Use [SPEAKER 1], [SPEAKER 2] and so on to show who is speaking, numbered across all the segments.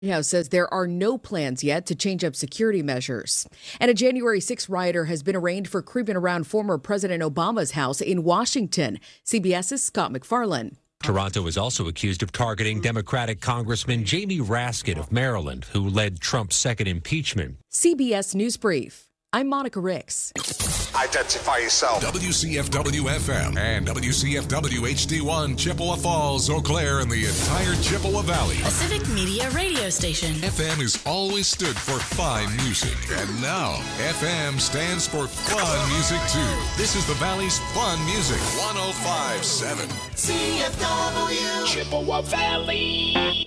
[SPEAKER 1] White House says there are no plans yet to change up security measures. And a January 6 rioter has been arraigned for creeping around former President Obama's house in Washington. CBS's Scott McFarland.
[SPEAKER 2] Toronto is also accused of targeting Democratic Congressman Jamie Raskin of Maryland, who led Trump's second impeachment.
[SPEAKER 1] CBS News Brief. I'm Monica Ricks.
[SPEAKER 3] Identify yourself.
[SPEAKER 4] WCFW-FM and WCFW-HD1, Chippewa Falls, Eau Claire, and the entire Chippewa Valley.
[SPEAKER 5] A civic media radio station.
[SPEAKER 4] FM has always stood for fine music. And now, FM stands for fun music, too. This is the Valley's fun music. 105.7.
[SPEAKER 3] CFW.
[SPEAKER 6] Chippewa Valley.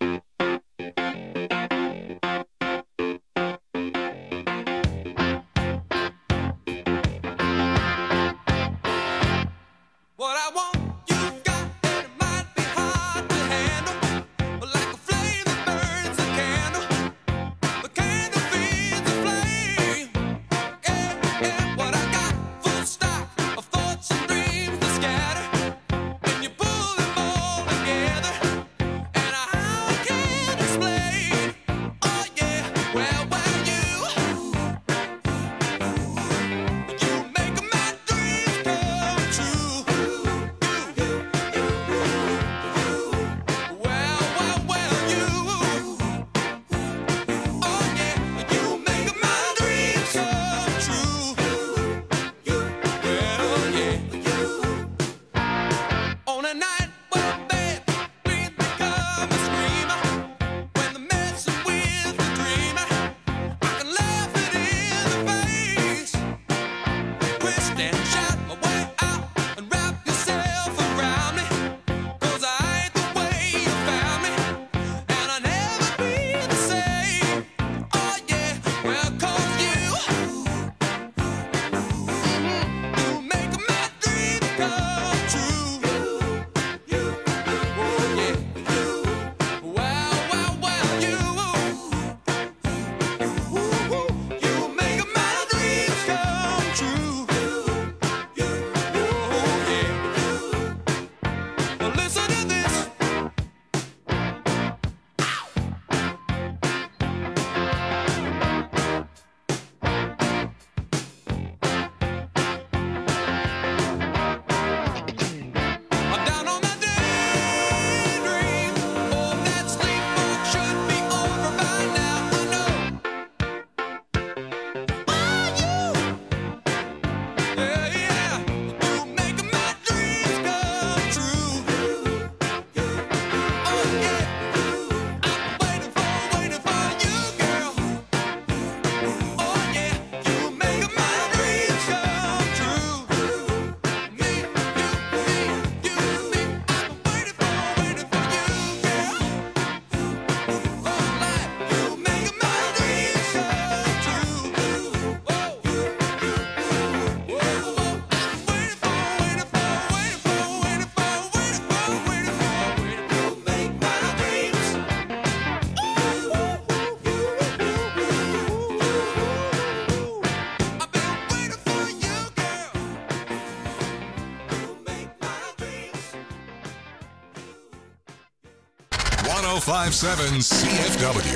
[SPEAKER 4] .057 CFW.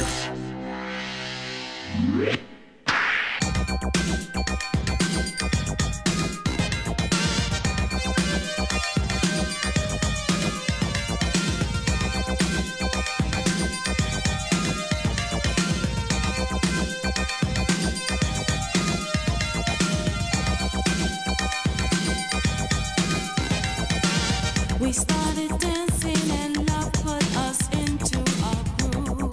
[SPEAKER 7] We started dancing and love put us into a groove.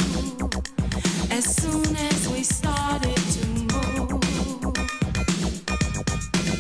[SPEAKER 7] As soon as we started to move,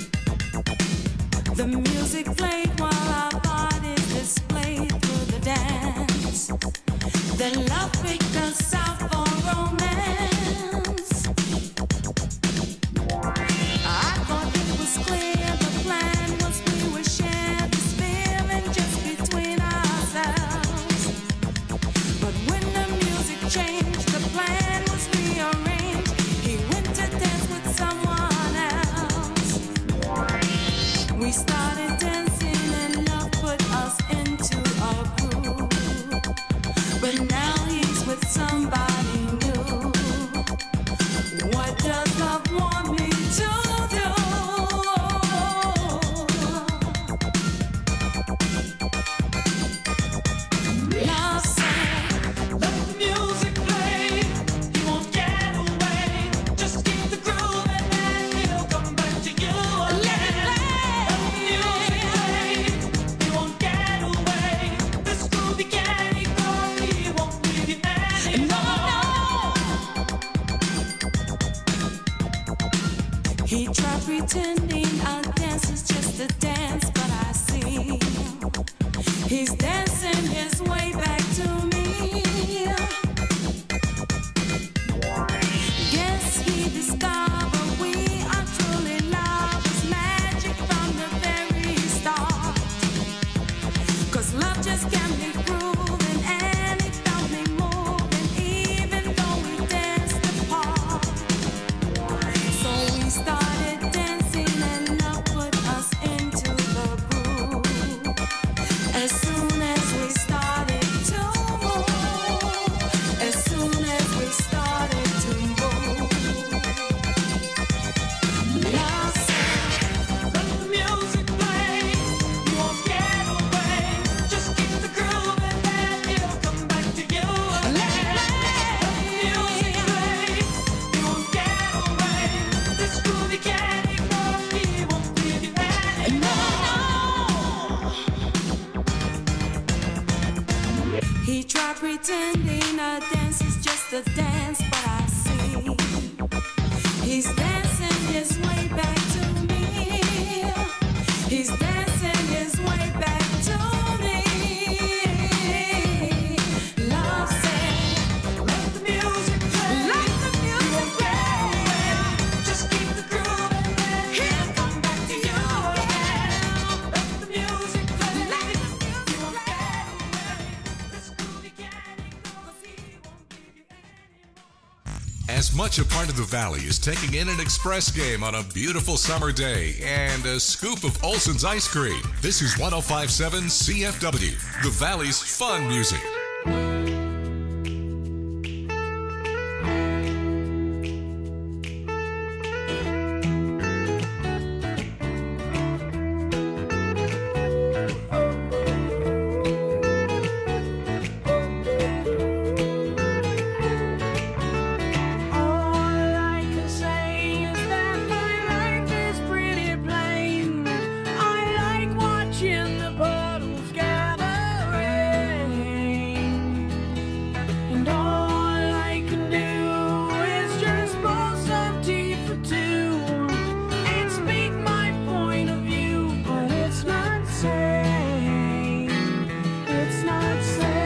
[SPEAKER 7] pretending our dance is just a dance, but I see he's dancing his way back to me. Yes, he discovered we are truly lovers, magic from the very start. 'Cause love just can't be proven, and it don't be moving, even though we danced apart. So we started dancing, and love put us into the groove. As soon as we started to move, as soon as we started to move, love said, let the music play. You won't get away. Just keep the groove, and then it'll come back to you again. Let the music play. You won't get away. This groove you can't ignore. He won't leave you anymore. He tried pretending a dance is just a dance, but I see he's dancing his way back to me. He's dancing his way back to me. Love said, let the music play. Let the music play. Just keep the groove, and then he'll come back to you again. Let the music play. Let the music play. This groove you can't ignore, 'cause he won't leave you anymore.
[SPEAKER 4] As much a part of the Valley as taking in an express game on a beautiful summer day and a scoop of Olson's ice cream. This is 105.7 CFW, the Valley's fun music.
[SPEAKER 7] All I can say is that my life is pretty plain. I like watching the puddles gathering, and all I can do is just pour some tea for two and speak my point of view. But it's not sane. It's not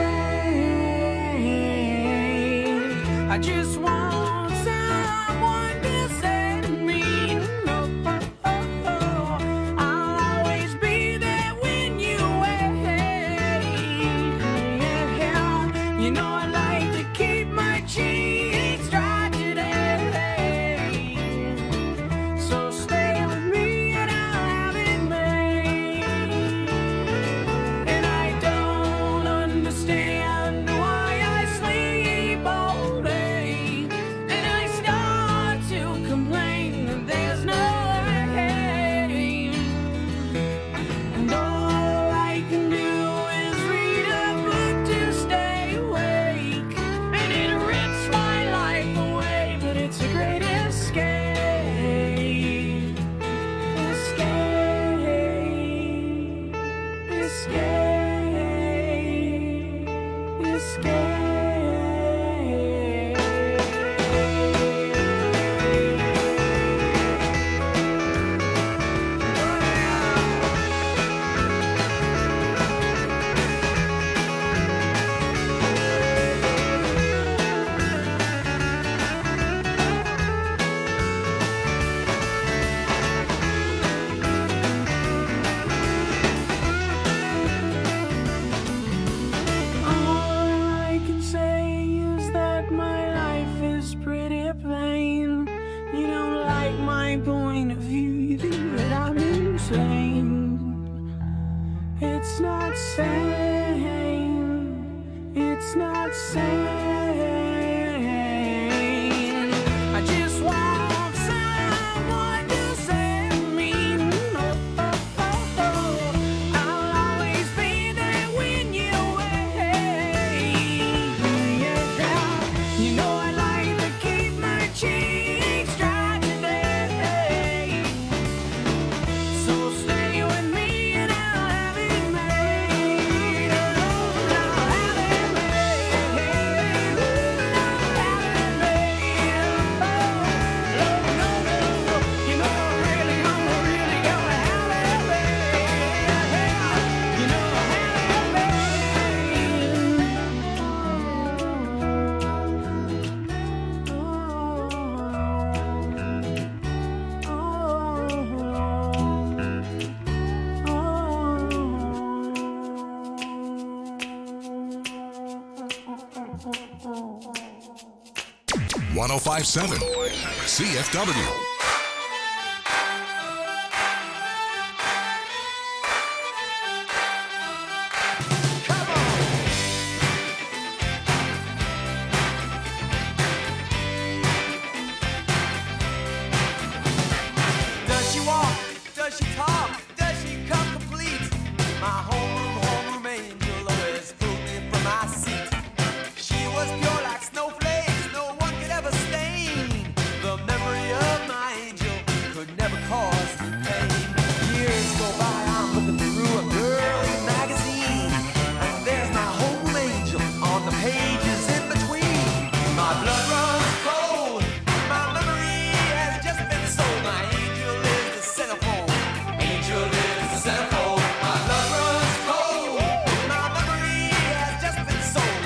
[SPEAKER 7] sane. I just want someone to say to me, no, I'll always be there when you wait. You know I like to keep my cheeks dry today. So stay with me and I'll have it made. And I don't understand why I sleep all day, and I start to complain that there's no rain. And all I can do is read a book to stay awake, and it rips my life away, but it's a great escape. Escape. Escape. Escape. All I can say is that my life is pretty plain. You don't like my point of view, you think that I'm insane. It's not sane. It's not sane. I just want someone to say to me, no, I'll always be there when you wait. You know I like to keep my cheeks dry today. So stay with me and I'll have it made. I'll have it made.
[SPEAKER 4] 1057 CFW.
[SPEAKER 7] Does she walk? Does she talk? Does she come complete? My homeroom angel always pulled me from my seat. She was pure like snowflakes, no one could ever stain. The memory of my angel could never cause me pain. Years go by, I'm looking through a girly magazine, and there's my homeroom angel on the pages in between. My blood runs cold, my memory has just been sold. My angel is the centerfold. Angel is the centerfold. My blood runs cold. My memory has just been sold.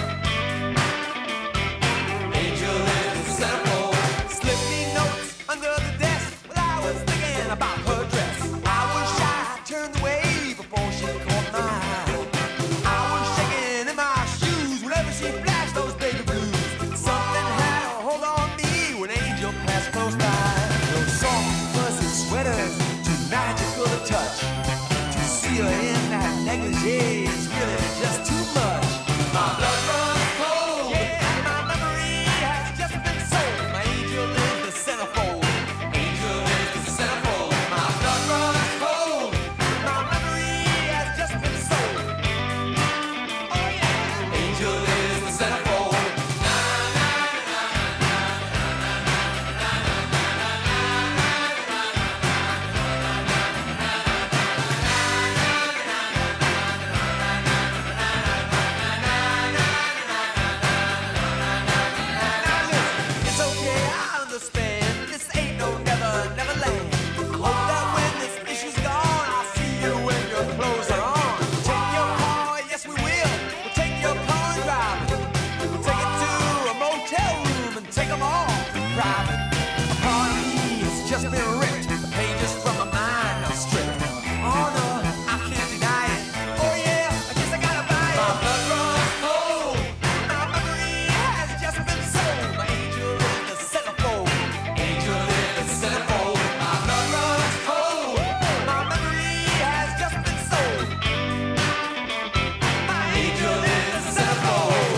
[SPEAKER 7] Angel is the centerfold. Slipped me notes under the desk while I was thinking about her dress. I was shy, turned away before she caught my eye. I was shaking in my shoes whenever she flashed those baby blues. Something had a hold on me when Angel passed close by. Those soft, fuzzy sweaters, too magical to touch. To see her in that negligee is really just too much. My blood runs cold. Yeah, my memory has just been sold. My angel is the centerfold. Angel is the centerfold. My blood runs cold. My memory has just been sold. Oh yeah. Angel is the centerfold. It's okay, I understand. This ain't no never, never land. I hope that when this issue's gone, I'll see you when your clothes are on. Take your car, yes we will. We'll take your car and drive it. We'll take it to a motel room and take them all private. A part of me has just been ripped. The pages from my mind are stripped. Oh no, I can't deny it. Oh yeah, I guess I gotta buy it. My blood runs cold. My memory has just been sold. My angel is the centerfold. Angel is the centerfold. My blood runs cold. My memory has just been sold. My angel is the centerfold.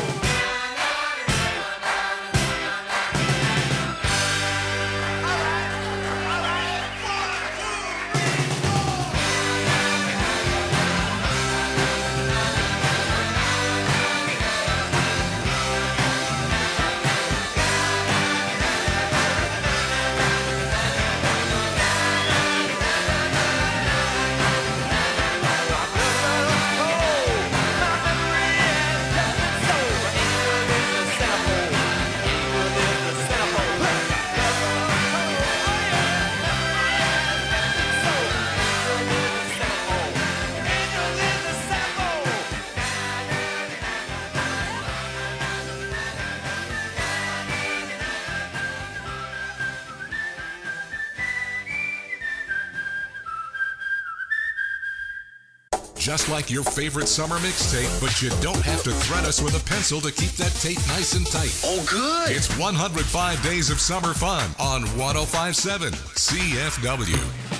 [SPEAKER 4] Just like your favorite summer mixtape, but you don't have to thread us with a pencil to keep that tape nice and tight.
[SPEAKER 3] Oh, good.
[SPEAKER 4] It's 105 Days of Summer Fun on 1057 CFW.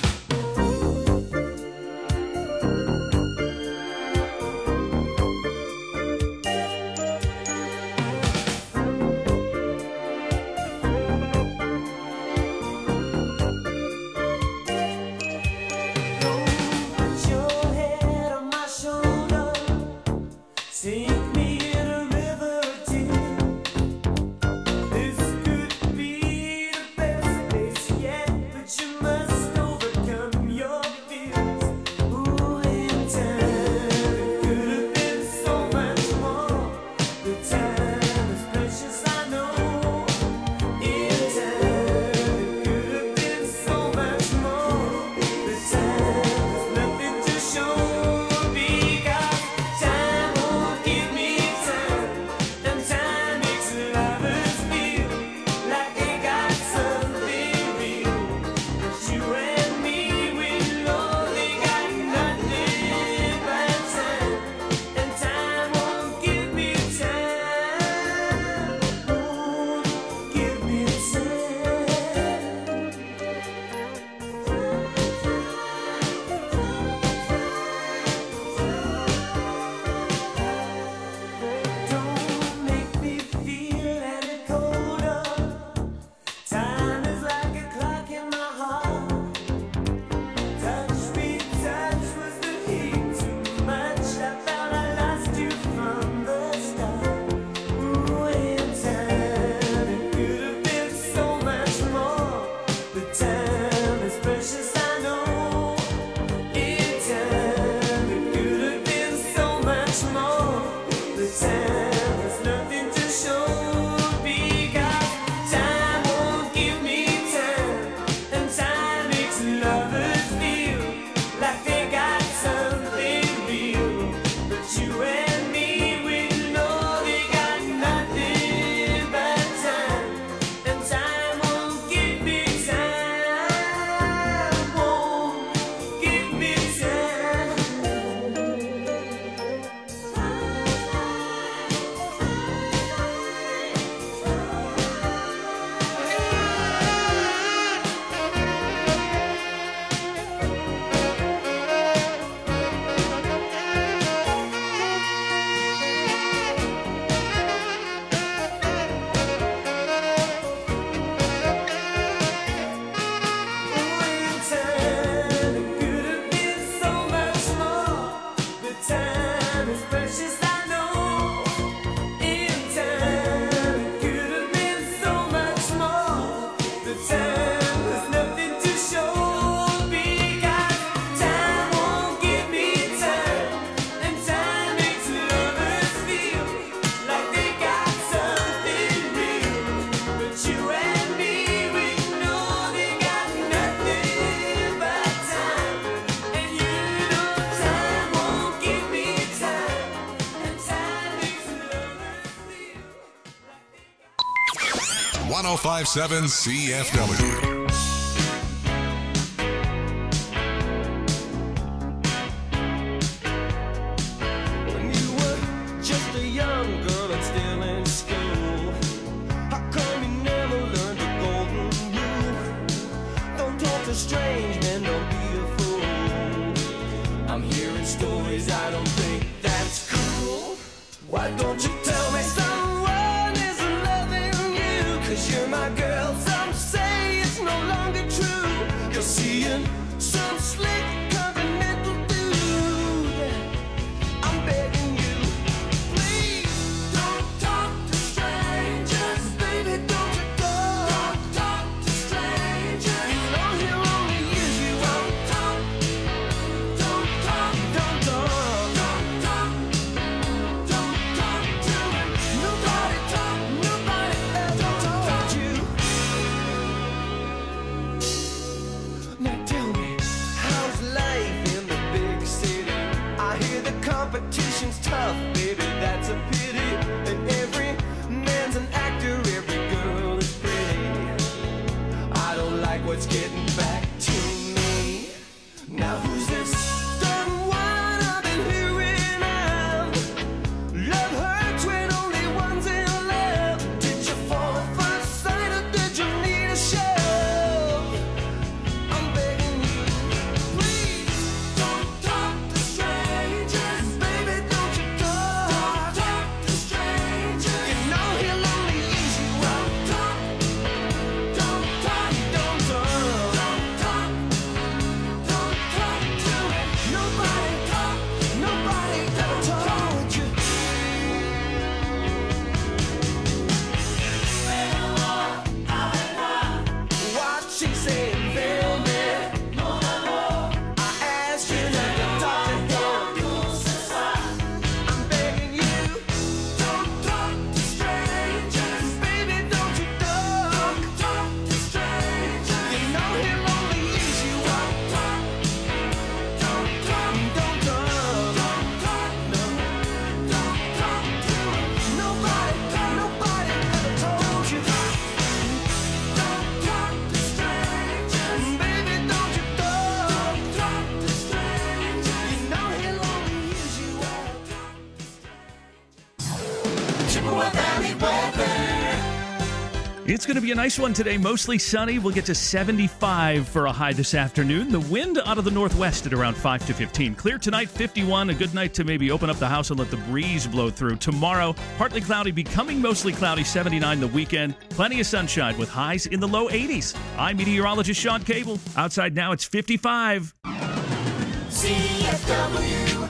[SPEAKER 7] Put your head on my shoulder, sink me in a river deep. This could be the best place yet, but you must overcome.
[SPEAKER 4] 105.7 CFW.
[SPEAKER 7] When you were just a young girl and still in school, how come you never learned the golden rule? Don't talk to strange men, don't be a fool. I'm hearing stories, I don't think that's cool. Why don't you tell me someone isn't loving you? 'Cause you're my girl, some say it's no longer true. You're seeing some slick continental dude. I'm begging you, please don't talk to strangers. Baby, don't you don't talk to strangers. You know he'll only use you. Don't talk, don't talk, don't talk, don't talk, don't talk to him. Nobody ever told you. Now tell me, how's life in the big city? I hear the competition's tough, baby, that's a pity. And every man's an actor, every girl is pretty. I don't like what's getting back to me. Now who's this dumb one I've been hearing of? Love hurts when only one's in love. Did you fall at first sight or did you need a shove? I'm begging you, please don't talk to strangers. Baby, don't you talk to strangers. You know he'll only use you. Don't talk, don't talk, don't talk, don't talk, don't talk to him. Nobody ever told you. What she said, baby. I asked you not to talk to him. I'm begging you, don't talk to strangers. Baby, don't you talk to strangers. You know he'll only use you. Don't talk, don't talk, don't talk, don't talk, no, don't talk to him. Nobody ever told you. Don't talk to strangers. Baby, don't you talk to strangers. You know he'll only use you. Chippewa Valley weather.
[SPEAKER 8] It's going to be a nice one today. Mostly sunny. We'll get to 75 for a high this afternoon. The wind out of the northwest at around 5 to 15. Clear tonight, 51. A good night to maybe open up the house and let the breeze blow through. Tomorrow, partly cloudy, becoming mostly cloudy, 79 the weekend. Plenty of sunshine with highs in the low 80s. I'm meteorologist Sean Cable. Outside now, it's 55.
[SPEAKER 3] CFW.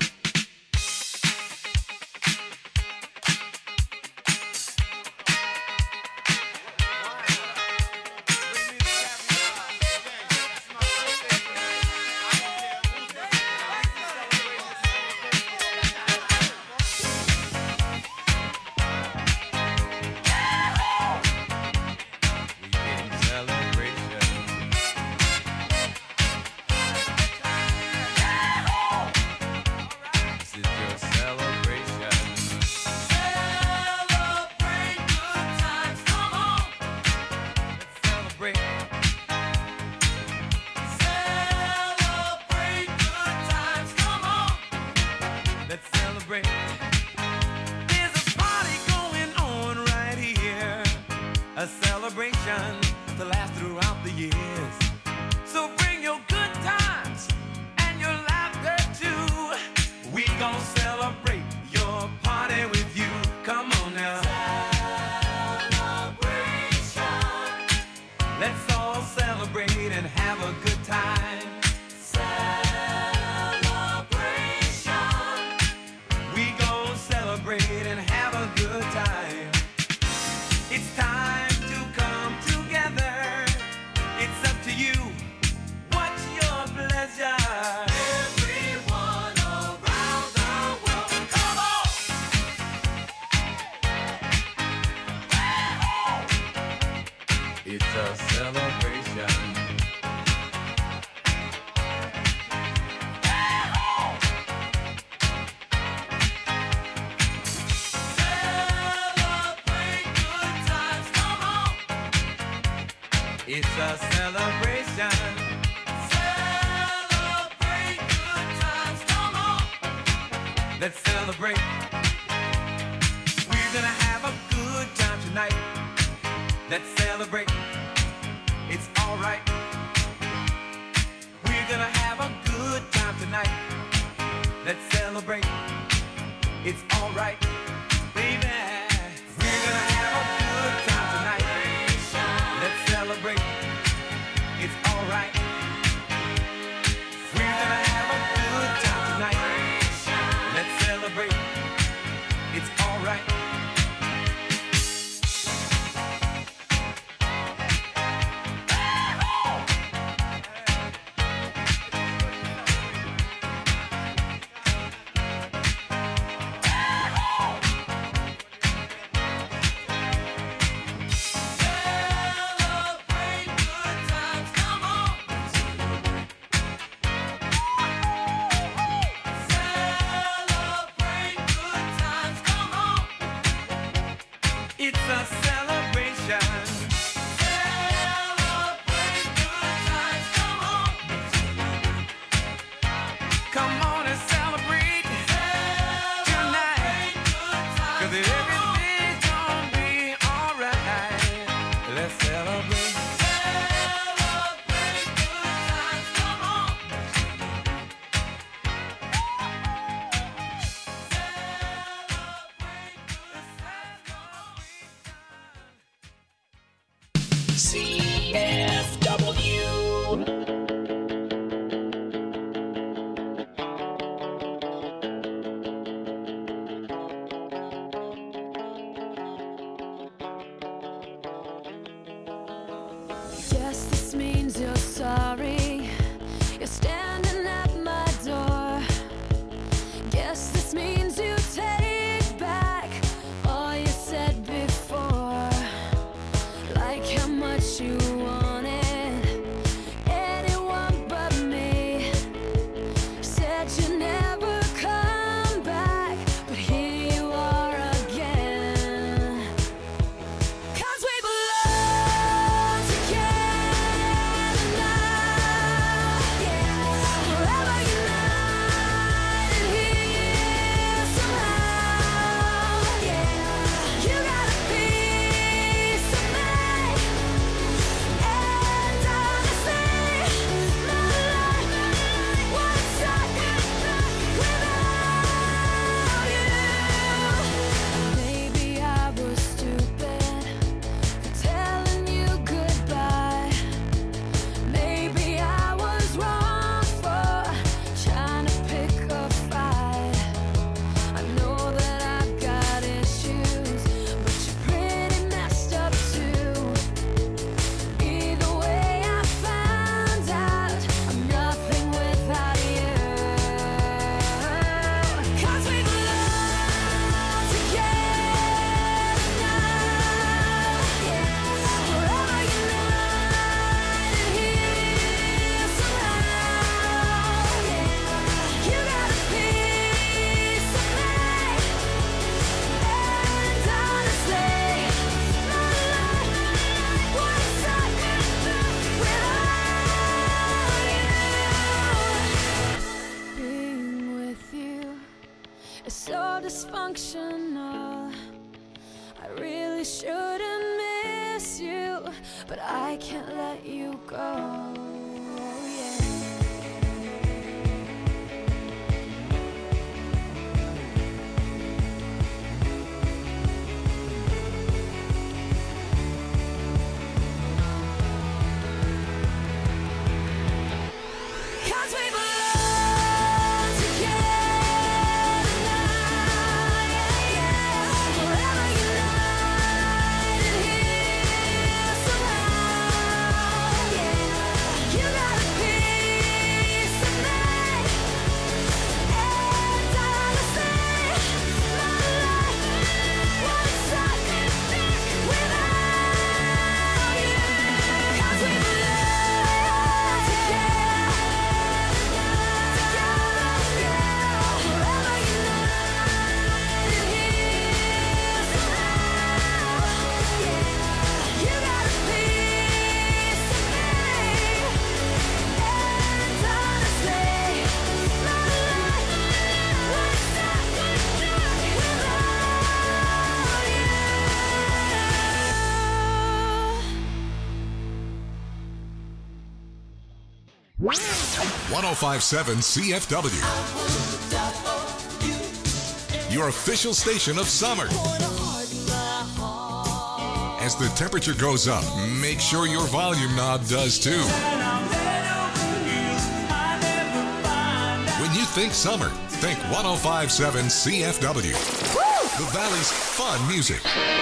[SPEAKER 7] A celebration to last throughout the years. So bring your good times and your laughter too. We gon' celebrate your party with you. Come on now. Celebration. Let's all celebrate and have a good time. Celebration. We gon' celebrate and have a good time. It's time to come together. It's up to you. What's your pleasure? Everyone around the world, come on! It's a celebration. Celebrate good times, come on! It's a celebration. Celebrate good times, come on. Let's celebrate. We're gonna have a good time tonight. Let's celebrate. It's alright. We're gonna have a good time tonight. Let's celebrate. It's alright, baby. We're gonna have a good time tonight. Let's celebrate. It's alright. We're gonna have a good time tonight. Let's celebrate. It's alright. It's a celebration. Celebrate good times, come on. Come on and celebrate tonight. 'Cause everything's gonna be alright. Let's celebrate. Celebrate good times, come on.
[SPEAKER 9] Guess this means you're sorry. You're standing at my door. Guess this means you take back all you said before. Like how much you wanted anyone but me. Said you never come back, but here you are again. 'Cause we belong together now, yeah. Forever united here somehow, yeah. You got a piece of me, and honestly, my life would suck without you. Maybe I was stupid for telling you goodbye. Maybe I was wrong for trying to pick a fight. I know that I've got issues, but you're pretty messed up too. Either way, I found out I'm nothing without you. 'Cause we belong together now, yeah. Forever united here somehow, yeah. You got a piece of me, and honestly, my life would suck without you. Being with you is so dysfunctional. I really shouldn't miss you, but I can't let you go. Yeah. Cause we belong together now, yeah, yeah. Forever united here somehow, yeah.
[SPEAKER 4] 1057 CFW. Your official station of summer. As the temperature goes up, make sure your volume knob does too. When you think summer, think 1057 CFW. The Valley's fun music.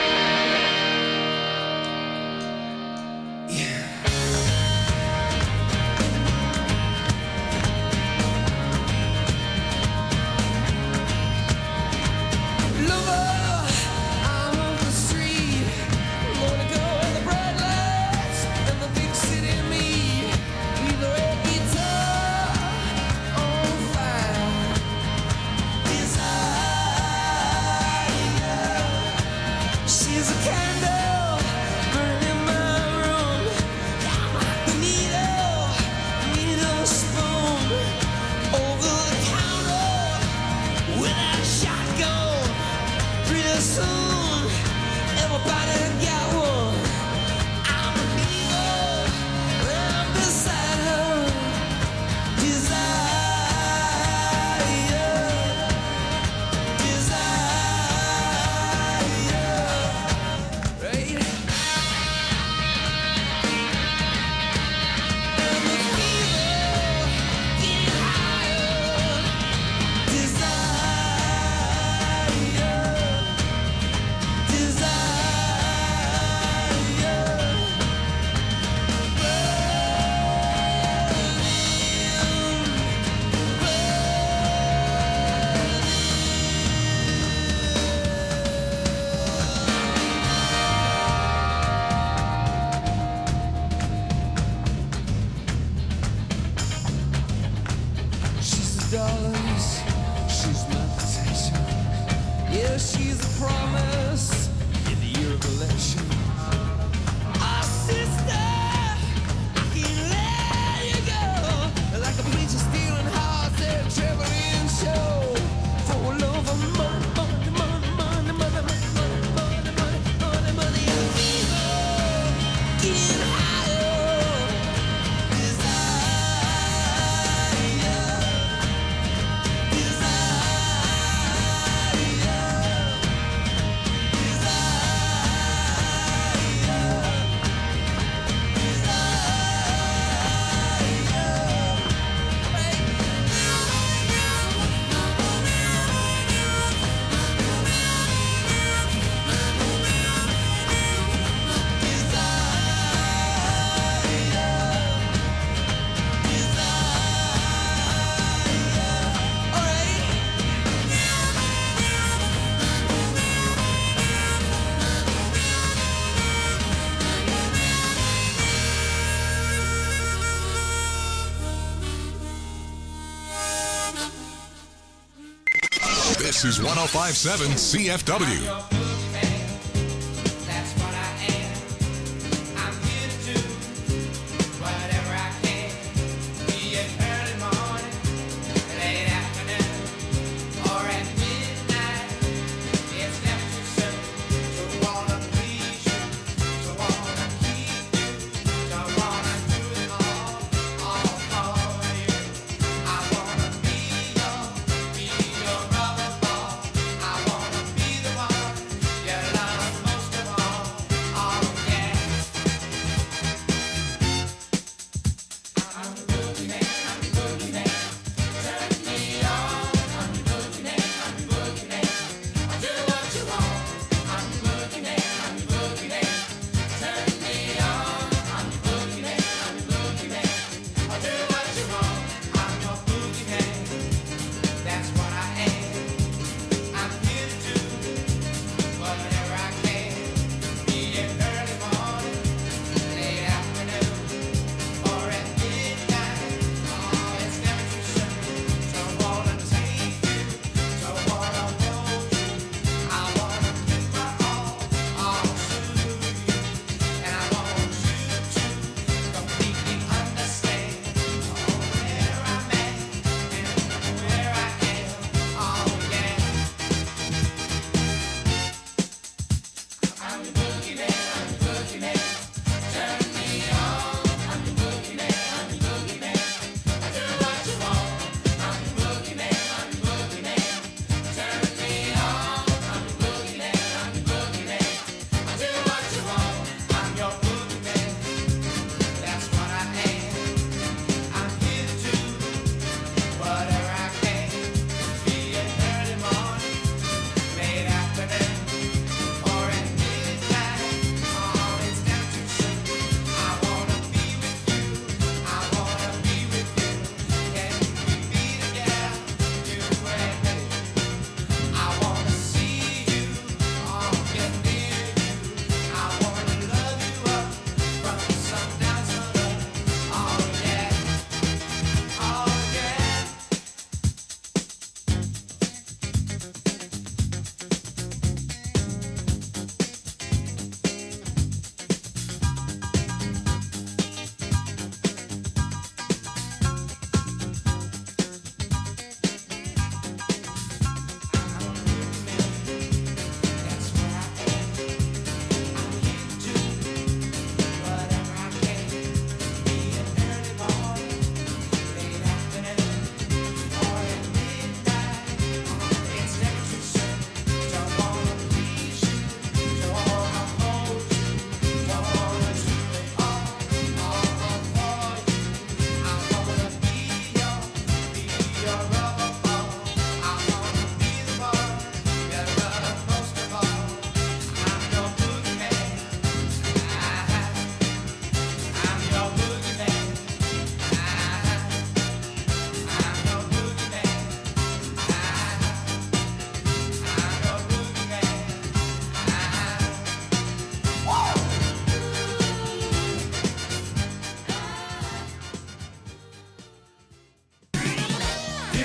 [SPEAKER 4] This is 1057 CFW.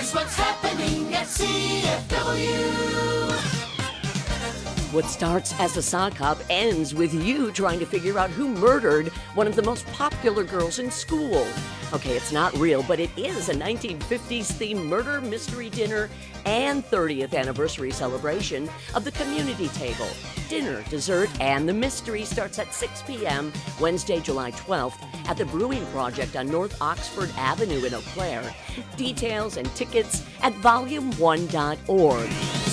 [SPEAKER 3] Here's what's happening at CFW.
[SPEAKER 10] What starts as a sock hop ends with you trying to figure out who murdered one of the most popular girls in school. Okay, it's not real, but it is a 1950s themed murder mystery dinner and 30th anniversary celebration of the community table. Dinner, dessert, and the mystery starts at 6 p.m. Wednesday, July 12th at the Brewing Project on North Oxford Avenue in Eau Claire. Details and tickets at volume1.org.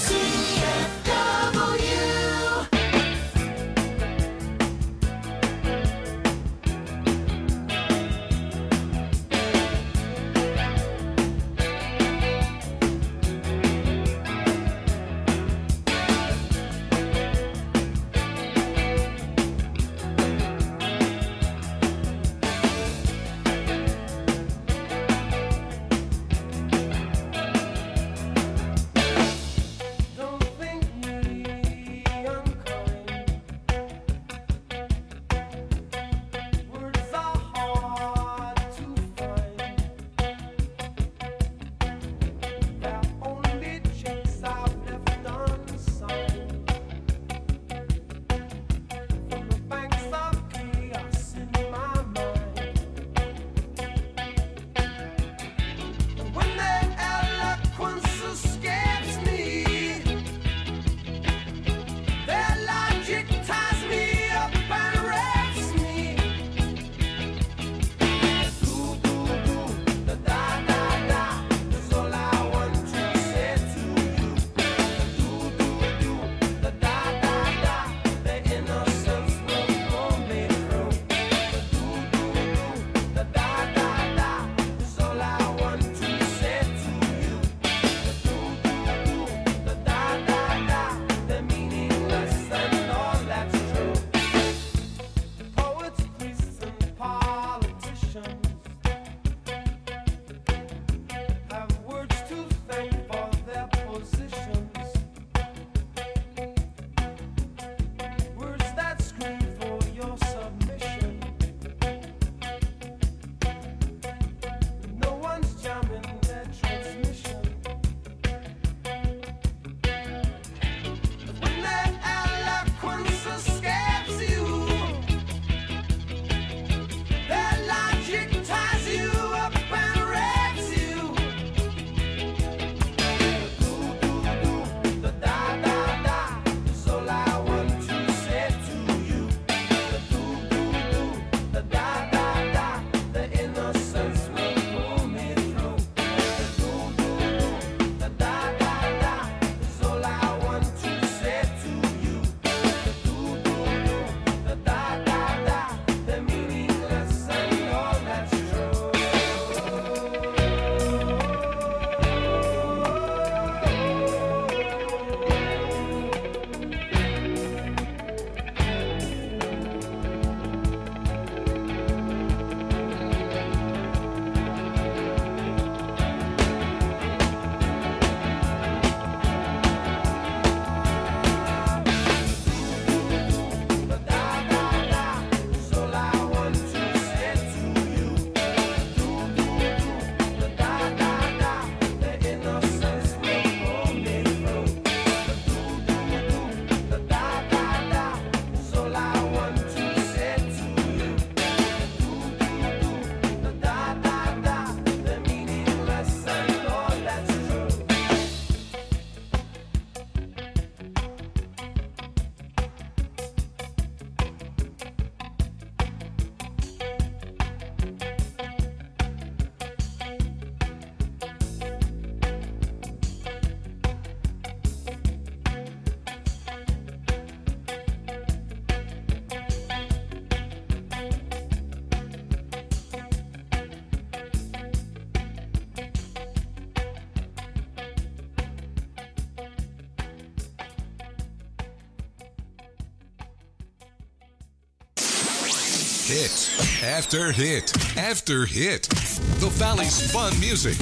[SPEAKER 4] Hit after hit after hit. The Valley's fun music.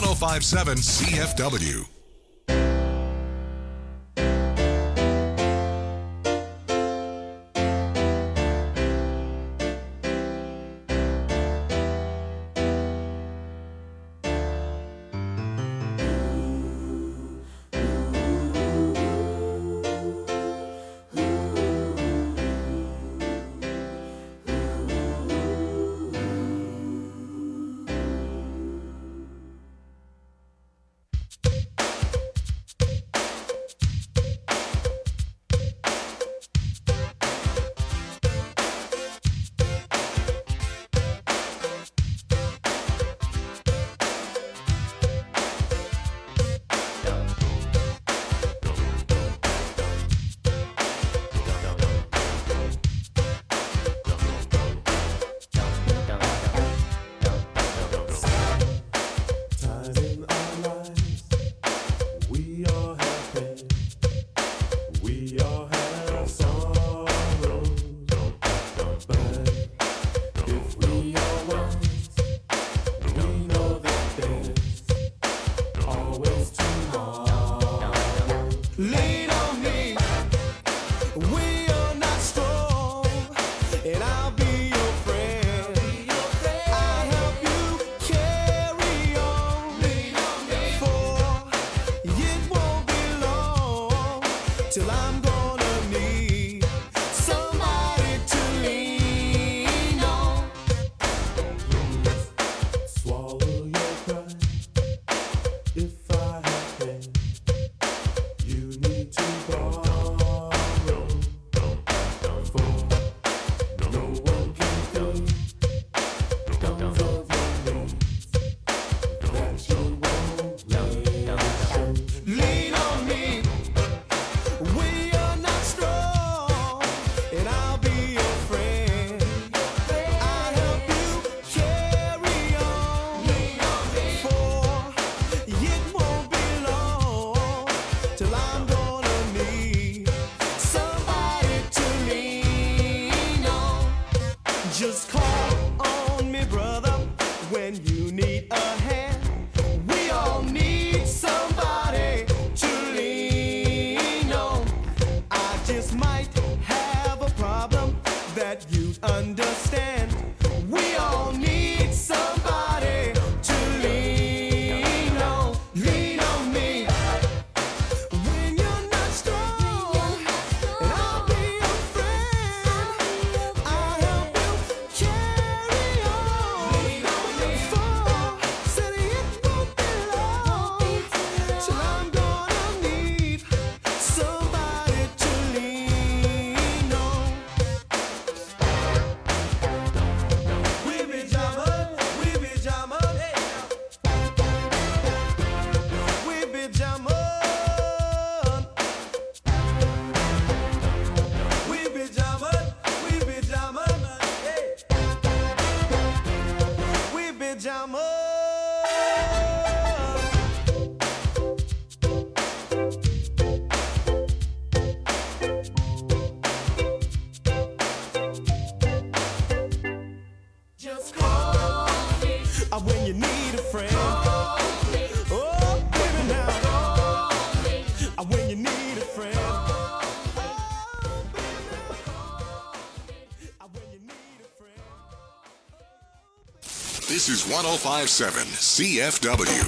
[SPEAKER 4] 105.7 CFW.
[SPEAKER 7] Just call on me, brother, when you need a hand. We all need somebody to lean on. I just might have a problem that you'd understand. We all need somebody to lean on. Lean on me when you're not strong, and I'll be your friend. I'll help you carry on. Lean on me. Said it won't be long till I'm gonna need somebody to lean on. We be jamming, we be jamming, we be jamming, we be jamming, we be jamming, we be jamming. Just call me when you need a friend. Call me. Oh, baby, now. Call me when you need a friend. When you need a friend.
[SPEAKER 4] This is 105.7 CFW.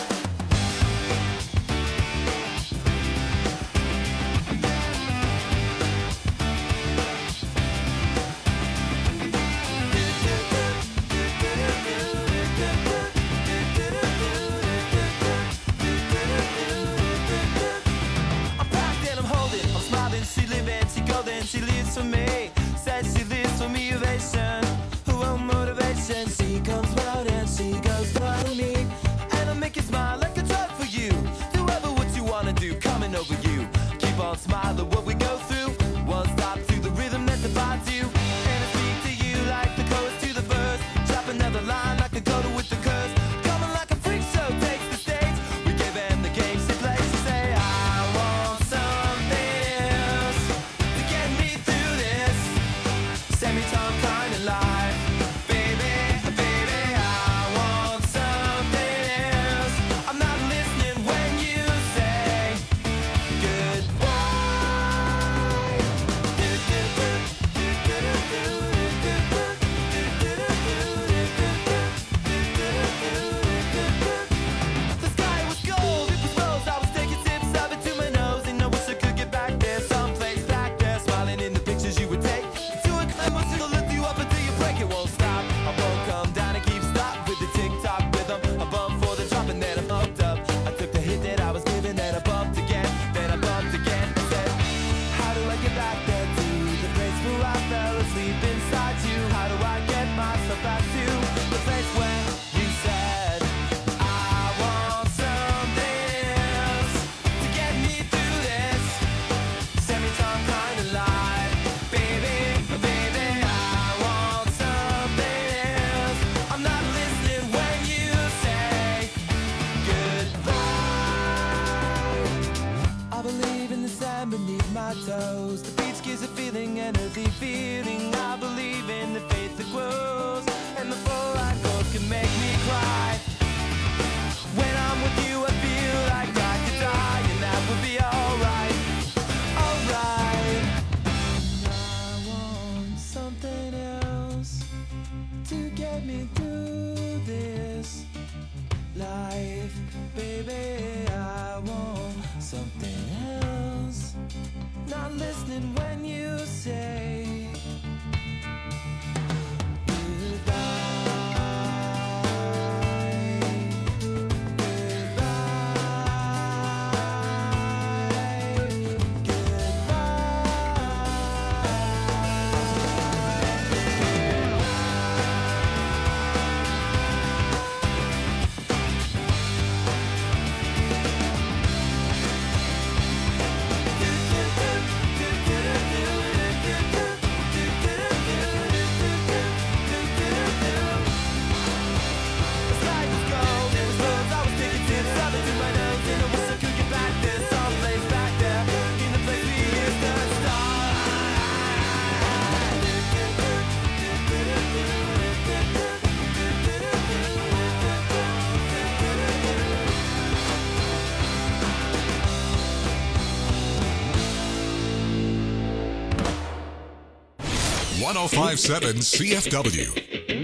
[SPEAKER 7] I'm packed and I'm holding, I'm smiling, she living, she golden, she lives for me. Says she lives for me, ovation, oh motivation. She comes round and she goes round to me, and I make you smile like a drug for you. Do ever what you wanna do, coming over you. Keep on smiling what we go through. One stop to the rhythm that defines you, and I speak to you like the chorus to the verse. Drop another line like a coda with the curse. Coming like a freak show takes the stage. We give him the game she plays. She say, I want something else to get me through this semi-time kind of life. Baby, baby, I want something else. I'm not listening when you say the sky was gold, it was rose. I was taking sips of it to my nose, and I wish I could get back there, someplace back there, smiling in the pictures you would take. To a climb, I will lift you up until you break. It won't stop. I won't come down and keep stop with the tick-tock rhythm. I bump for the drop and then I'm hooked up. I took the hit that I was given, then I bumped again, then I bumped again. I said, how do I get back there to the place where I fell asleep inside you? How do I get myself back to the place where you said I want something else to get me through this semi-time kind of life? Baby, baby, I want something else. I'm not listening when you say goodbye. I believe in the sand beneath my toes. The beach gives a feeling, an earthy feeling. I believe in the faith that grows, and the full light goes can make me cry. When I'm with you, I feel like I could die, and that would be alright. Alright. I want something else to get me through this life. Baby, I want something else. Not listening when you say goodbye.
[SPEAKER 4] 1057 CFW.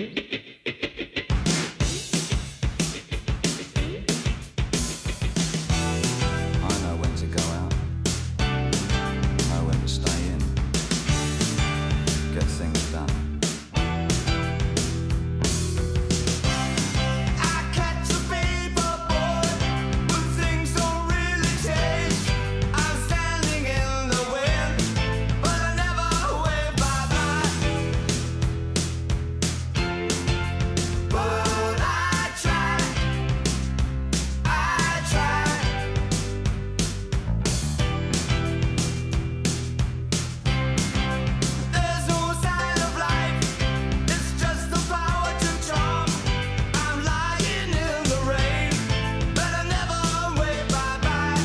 [SPEAKER 11] I know when to go out, know when to stay in, get things done.
[SPEAKER 7] I catch a paper boy, but things don't really change. I'm standing in the wind, but I never wave bye-bye. But I try. There's no sign of life, it's just the power to charm. I'm lying in the rain, but I never wave bye-bye.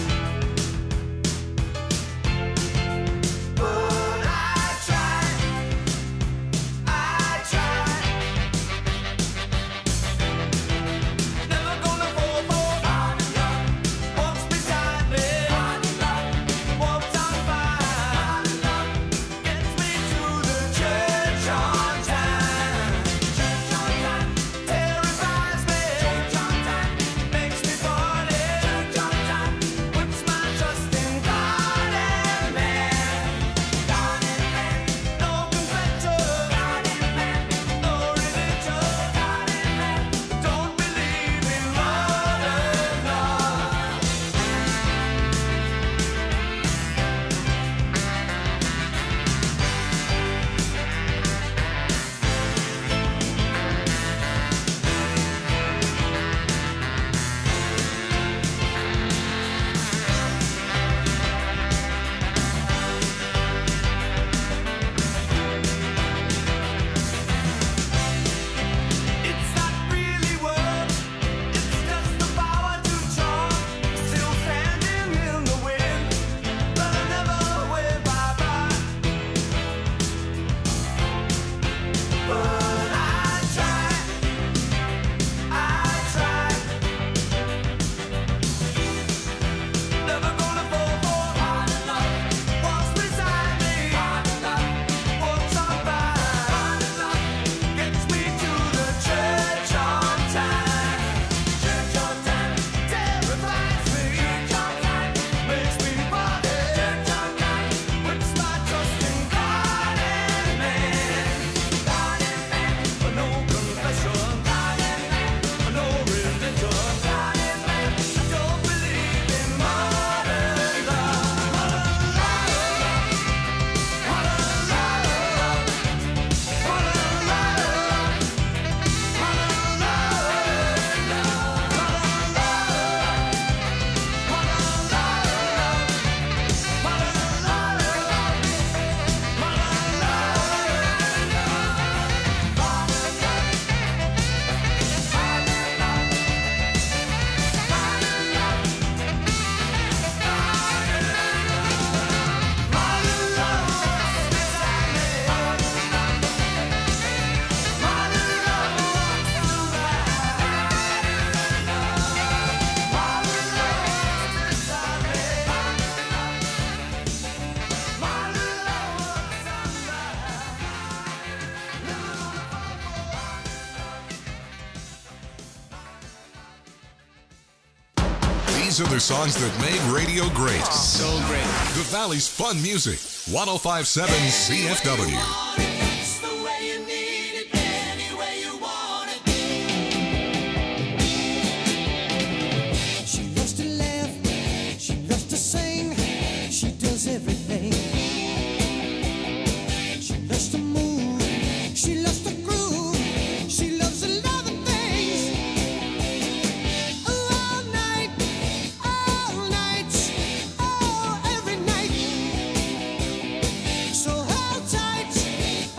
[SPEAKER 7] But I try. Never gonna fall for hard enough. Walks beside me, hard enough. Walks on by, gets me to the church on time. Church on time terrifies me. Church on time makes me party. Church on time puts my trust in God and man. God and man, no confession. God and man, no religion. God and man, don't believe in modern love. It's not really words, it's just the power to charm. Still standing in the wind, but I never wave bye-bye. But I try. Never gonna fall for hard enough. Walks beside me, hard enough. Walks on by, hard enough. Gets me to the church on time. Church on time terrifies me. Church on time makes me party. Church on time puts my trust in God and man. God and man, no confession. God and man, no religion. God and man, I don't believe in modern love.
[SPEAKER 4] These are the songs that made radio great. So great. The Valley's fun music. 1057 CFW.
[SPEAKER 3] It's the way you need it, any way you want it.
[SPEAKER 7] She loves to laugh, she loves to sing, she does everything. She loves to move, she loves to groove, she loves a lot of things. All night, oh, every night. So hold tight,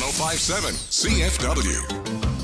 [SPEAKER 4] 1057 CFW.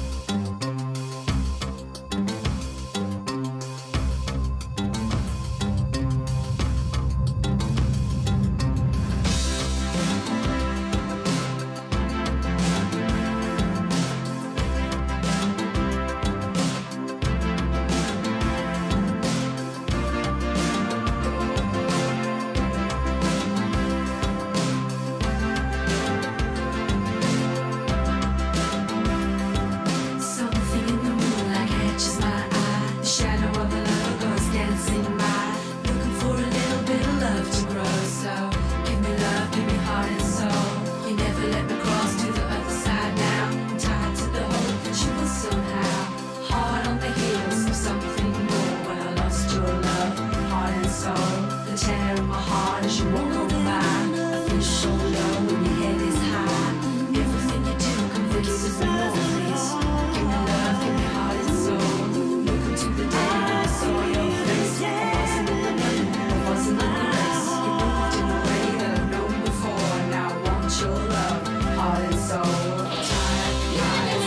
[SPEAKER 9] Something in the moonlight catches my eye. The shadow of a lover goes dancing by. Looking for a little bit of love to grow. So give me love, give me heart and soul. You never let me cross to the other side now. I'm tied to the hope that you will somehow. Hard on the heels of something more. When I lost your love, heart and soul. The tear in my heart as you walk on by. I feel so low when your head is high. Everything you do convinces me more, please. Give me love, give me heart and soul. Look into the day and I saw your face. I wasn't in the running, I wasn't in the race. You moved in a way that I've known before. Now I want your love, heart and soul. Tired, lies,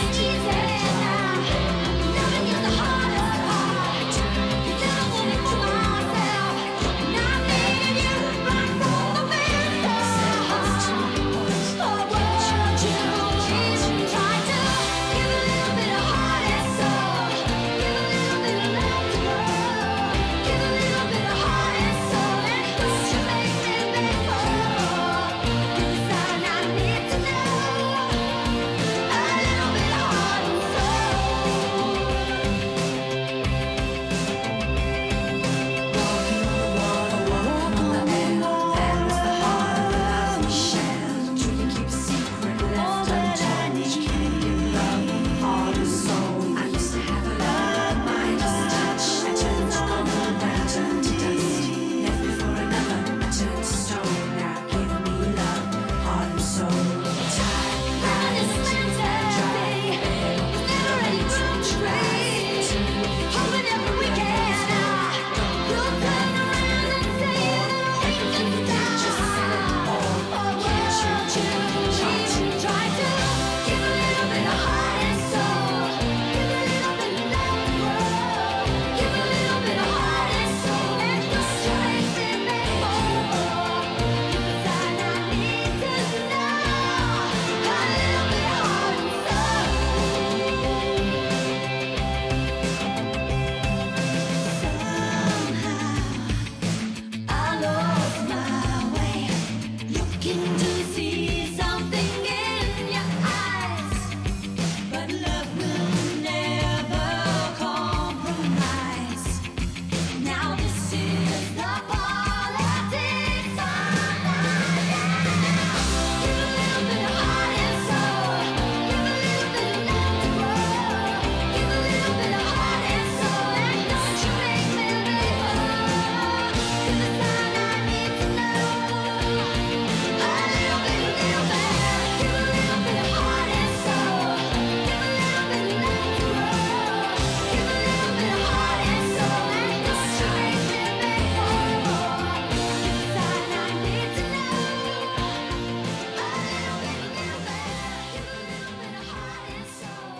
[SPEAKER 9] loving is the hardest part. You never want me for myself. And I needed you right from the very start. Oh, would you please try to give a little bit of heart and soul? Give a little bit of love to grow. Give a little bit of heart and soul. And don't you make me beg for more. Give a sign I need to know. A little bit of heart and soul. Walking on the water, walking on the air. That was the heart of the love we shared. Do you keep a secret left untold? You can't give love, heart and soul. I used to have a love, mind just a touch. I turned to gold, now I turned to dust. Left me for another, I turned to stone. Now give me love, heart and soul. Tired, lies, fantasy. Never ready to trade. Hoping every weekend you'll turn around and say you just stop. Oh, would you try to give a little bit of heart and soul? Give a little bit of love to grow. Give a little bit of heart and soul. And don't you make me beg for more. Give a sign I need to know. A little bit of heart and soul. I lost my way, looking to see something in your eyes, but love will never compromise. Now this is the politics of life. Give a little bit of heart and soul. Give a little bit of love to grow. Give a little bit of heart and soul. And don't you make me beg for more. Give a sign I need to know. A little bit, little bit. Give a little bit of heart and soul. Give a little bit of love to grow. Give a little bit of heart and soul. And don't you make me beg for more. Give a sign I need to know. A little bit, little bit. Give a little bit of heart and soul.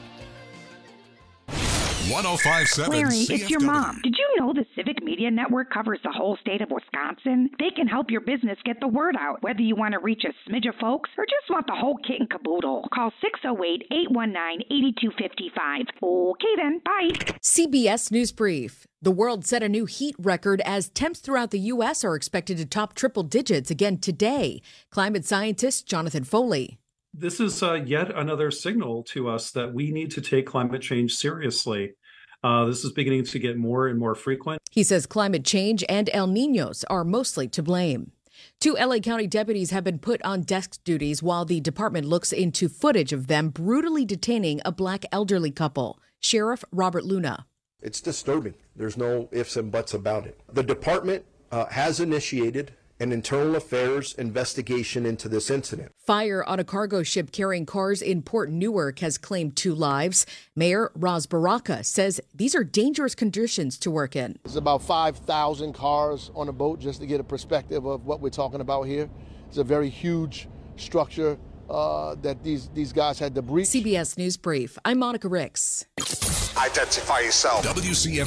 [SPEAKER 4] 1057
[SPEAKER 12] Larry, it's your
[SPEAKER 4] CFW.
[SPEAKER 12] mom. Did you know the Civic Media Network covers the whole state of Wisconsin? They can help your business get the word out, whether you want to reach a smidge of folks or just want the whole kit and caboodle. Call 608-819-8255. Okay then, bye.
[SPEAKER 1] CBS News Brief. The world set a new heat record as temps throughout the U.S. are expected to top triple digits again today. Climate scientist Jonathan Foley.
[SPEAKER 13] This is yet another signal to us that we need to take climate change seriously. This is beginning to get more and more frequent.
[SPEAKER 1] He says climate change and El Niños are mostly to blame. 2 LA County deputies have been put on desk duties while the department looks into footage of them brutally detaining a black elderly couple. Sheriff Robert Luna.
[SPEAKER 14] It's disturbing. There's no ifs and buts about it. The department has initiated an internal affairs investigation into this incident.
[SPEAKER 1] Fire on a cargo ship carrying cars in Port Newark has claimed 2 lives. Mayor Ras Baraka says these are dangerous conditions to work in.
[SPEAKER 15] It's about 5,000 cars on a boat, just to get a perspective of what we're talking about here. It's a very huge structure, that these guys had to breach.
[SPEAKER 1] CBS News Brief. I'm Monica Ricks.
[SPEAKER 4] Identify yourself. WCF